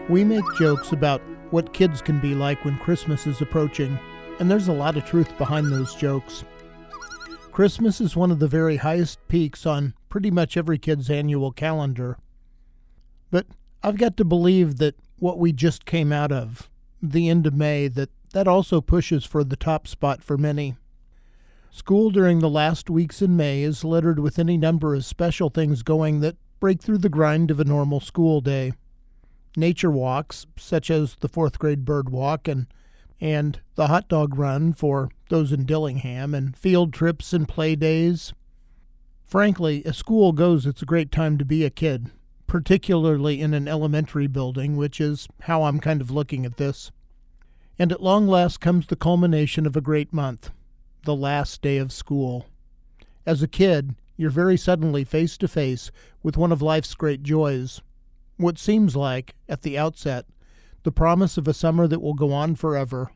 We make jokes about what kids can be like when Christmas is approaching, and there's a lot of truth behind those jokes. Christmas is one of the very highest peaks on pretty much every kid's annual calendar. But I've got to believe that what we just came out of, the end of May, that also pushes for the top spot for many. School during the last weeks in May is littered with any number of special things going that break through the grind of a normal school day. Nature walks, such as the 4th grade bird walk and the hot dog run for those in Dillingham, and field trips and play days. Frankly, as school goes, it's a great time to be a kid, particularly in an elementary building, which is how I'm kind of looking at this. And at long last comes the culmination of a great month, the last day of school. As a kid, you're very suddenly face to face with one of life's great joys. What seems like, at the outset, the promise of a summer that will go on forever.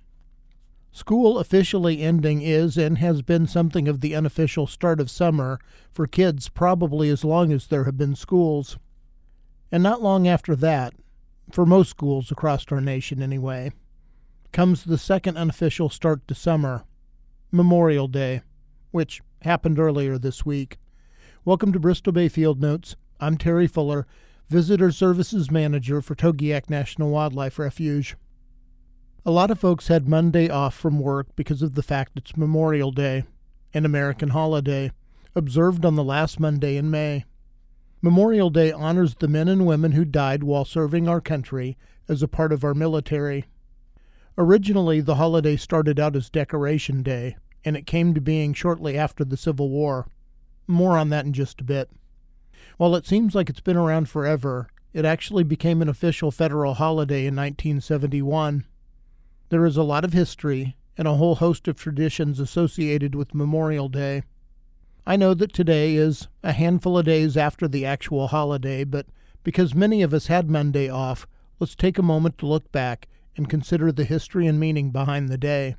School officially ending is and has been something of the unofficial start of summer for kids probably as long as there have been schools. And not long after that, for most schools across our nation anyway, comes the second unofficial start to summer, Memorial Day, which happened earlier this week. Welcome to Bristol Bay Field Notes. I'm Terry Fuller, Visitor Services Manager for Togiak National Wildlife Refuge. A lot of folks had Monday off from work because of the fact it's Memorial Day, an American holiday, observed on the last Monday in May. Memorial Day honors the men and women who died while serving our country as a part of our military. Originally, the holiday started out as Decoration Day, and it came to being shortly after the Civil War. More on that in just a bit. While it seems like it's been around forever, it actually became an official federal holiday in 1971. There is a lot of history and a whole host of traditions associated with Memorial Day. I know that today is a handful of days after the actual holiday, but because many of us had Monday off, let's take a moment to look back and consider the history and meaning behind the day.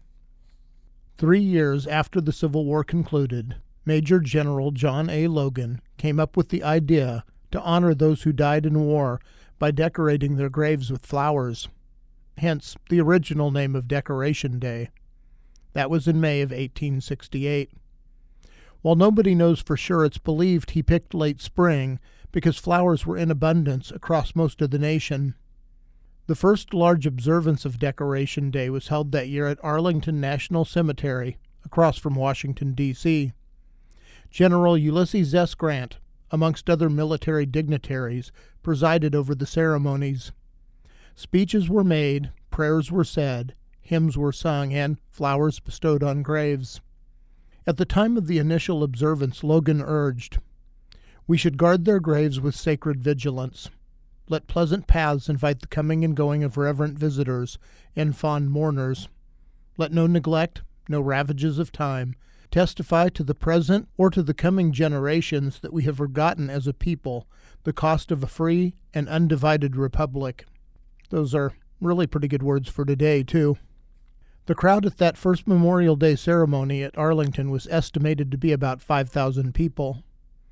3 years after the Civil War concluded, Major General John A. Logan came up with the idea to honor those who died in war by decorating their graves with flowers, hence the original name of Decoration Day. That was in May of 1868. While nobody knows for sure, it's believed he picked late spring because flowers were in abundance across most of the nation. The first large observance of Decoration Day was held that year at Arlington National Cemetery, across from Washington, D.C. General Ulysses S. Grant, amongst other military dignitaries, presided over the ceremonies. Speeches were made, prayers were said, hymns were sung, and flowers bestowed on graves. At the time of the initial observance, Logan urged, "We should guard their graves with sacred vigilance. Let pleasant paths invite the coming and going of reverent visitors and fond mourners. Let no neglect, no ravages of time, testify to the present or to the coming generations that we have forgotten as a people the cost of a free and undivided republic." Those are really pretty good words for today, too. The crowd at that first Memorial Day ceremony at Arlington was estimated to be about 5,000 people.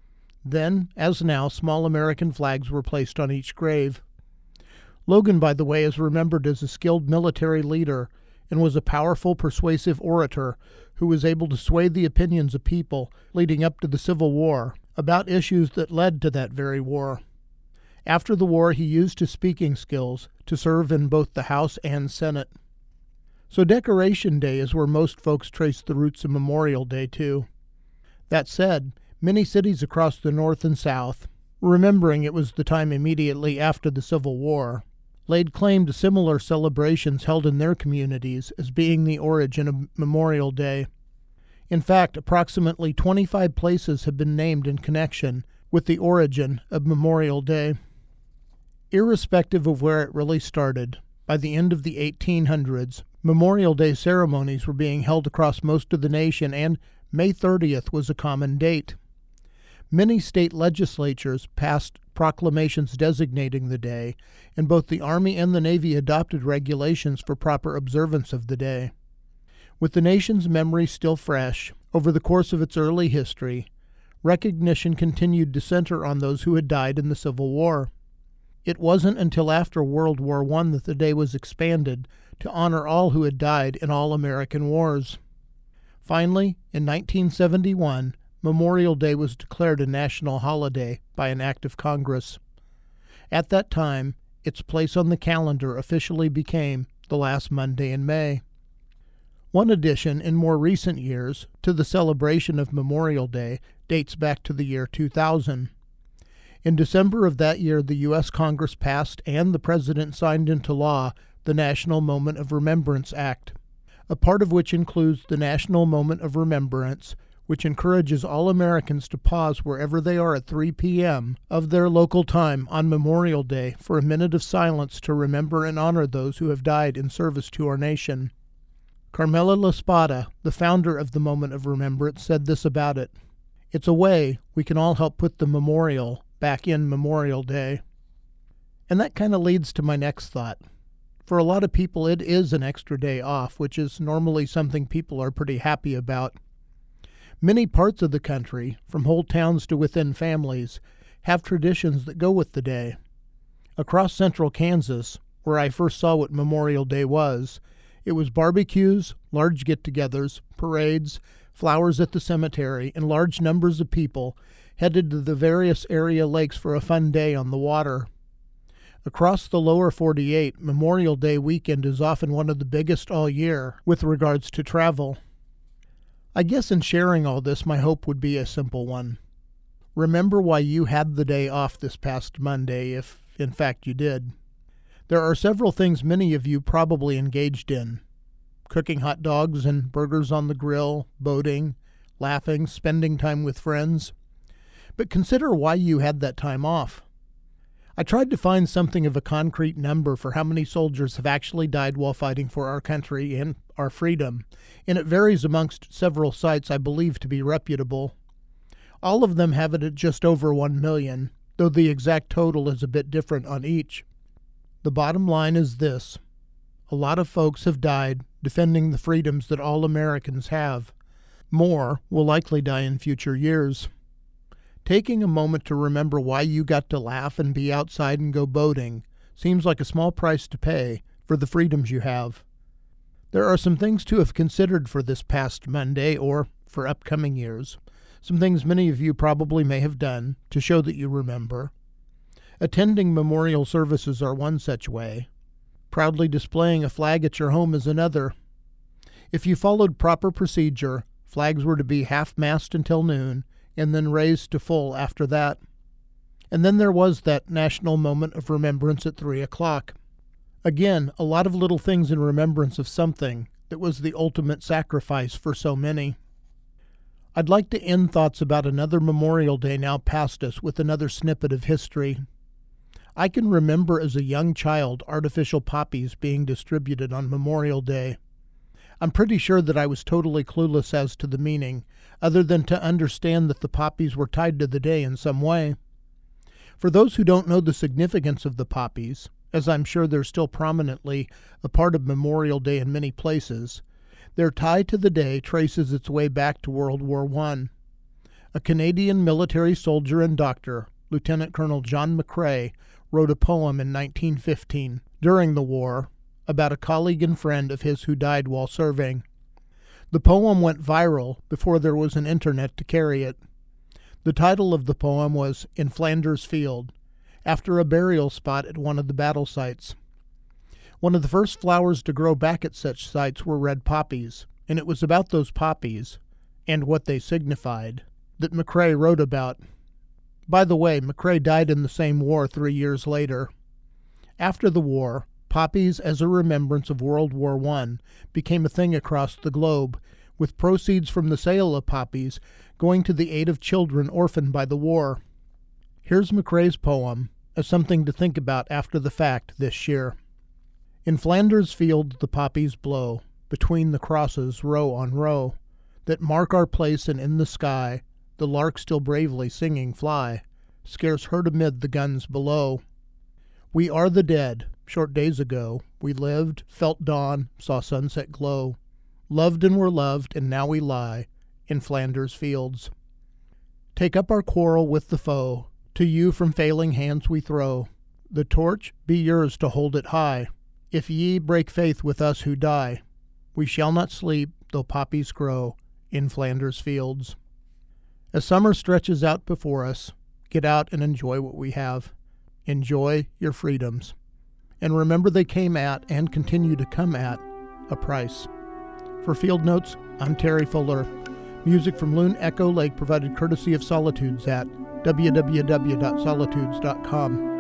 Then, as now, small American flags were placed on each grave. Logan, by the way, is remembered as a skilled military leader and was a powerful, persuasive orator who was able to sway the opinions of people leading up to the Civil War about issues that led to that very war. After the war, he used his speaking skills to serve in both the House and Senate. So Decoration Day is where most folks trace the roots of Memorial Day, too. That said, many cities across the North and South, remembering it was the time immediately after the Civil War, laid claim to similar celebrations held in their communities as being the origin of Memorial Day. In fact, approximately 25 places have been named in connection with the origin of Memorial Day. Irrespective of where it really started, by the end of the 1800s, Memorial Day ceremonies were being held across most of the nation, and May 30th was a common date. Many state legislatures passed proclamations designating the day, and both the Army and the Navy adopted regulations for proper observance of the day. With the nation's memory still fresh, over the course of its early history, recognition continued to center on those who had died in the Civil War. It wasn't until after World War I that the day was expanded to honor all who had died in all American wars. Finally, in 1971, Memorial Day was declared a national holiday by an act of Congress. At that time, its place on the calendar officially became the last Monday in May. One addition in more recent years to the celebration of Memorial Day dates back to the year 2000. In December of that year, the U.S. Congress passed and the President signed into law the National Moment of Remembrance Act, a part of which includes the National Moment of Remembrance, which encourages all Americans to pause wherever they are at 3 p.m. of their local time on Memorial Day for a minute of silence to remember and honor those who have died in service to our nation. Carmela Laspada, the founder of the Moment of Remembrance, said this about it: "It's a way we can all help put the memorial back in Memorial Day." And that kind of leads to my next thought. For a lot of people, it is an extra day off, which is normally something people are pretty happy about. Many parts of the country, from whole towns to within families, have traditions that go with the day. Across central Kansas, where I first saw what Memorial Day was, it was barbecues, large get-togethers, parades, flowers at the cemetery, and large numbers of people headed to the various area lakes for a fun day on the water. Across the lower 48, Memorial Day weekend is often one of the biggest all year with regards to travel. I guess in sharing all this, my hope would be a simple one. Remember why you had the day off this past Monday, if in fact you did. There are several things many of you probably engaged in: cooking hot dogs and burgers on the grill, boating, laughing, spending time with friends. But consider why you had that time off. I tried to find something of a concrete number for how many soldiers have actually died while fighting for our country and our freedom, and it varies amongst several sites I believe to be reputable. All of them have it at just over 1 million, though the exact total is a bit different on each. The bottom line is this: a lot of folks have died defending the freedoms that all Americans have. More will likely die in future years. Taking a moment to remember why you got to laugh and be outside and go boating seems like a small price to pay for the freedoms you have. There are some things to have considered for this past Monday or for upcoming years, some things many of you probably may have done to show that you remember. Attending memorial services are one such way. Proudly displaying a flag at your home is another. If you followed proper procedure, flags were to be half-mast until noon, and then raised to full after that. And then there was that National Moment of Remembrance at 3 o'clock. Again, a lot of little things in remembrance of something that was the ultimate sacrifice for so many. I'd like to end thoughts about another Memorial Day now past us with another snippet of history. I can remember as a young child artificial poppies being distributed on Memorial Day. I'm pretty sure that I was totally clueless as to the meaning, other than to understand that the poppies were tied to the day in some way. For those who don't know the significance of the poppies, as I'm sure they're still prominently a part of Memorial Day in many places, their tie to the day traces its way back to World War I. A Canadian military soldier and doctor, Lieutenant Colonel John McCrae, wrote a poem in 1915, during the war, about a colleague and friend of his who died while serving. The poem went viral before there was an internet to carry it. The title of the poem was In Flanders Field, after a burial spot at one of the battle sites. One of the first flowers to grow back at such sites were red poppies, and it was about those poppies, and what they signified, that McCrae wrote about. By the way, McCrae died in the same war 3 years later. After the war, poppies as a remembrance of World War I became a thing across the globe, with proceeds from the sale of poppies going to the aid of children orphaned by the war. Here's McCrae's poem as something to think about after the fact this year. In Flanders Field the poppies blow, between the crosses row on row, that mark our place, and in the sky the lark still bravely singing fly, scarce heard amid the guns below. We are the dead. Short days ago we lived, felt dawn, saw sunset glow, loved and were loved, and now we lie in Flanders Fields. Take up our quarrel with the foe, to you from failing hands we throw, The torch be yours to hold it high. If ye break faith with us who die, we shall not sleep though poppies grow in Flanders fields. As summer stretches out before us, get out and enjoy what we have. Enjoy your freedoms. And remember they came at, and continue to come at, a price. For Field Notes, I'm Terry Fuller. Music from Loon Echo Lake provided courtesy of Solitudes at www.solitudes.com.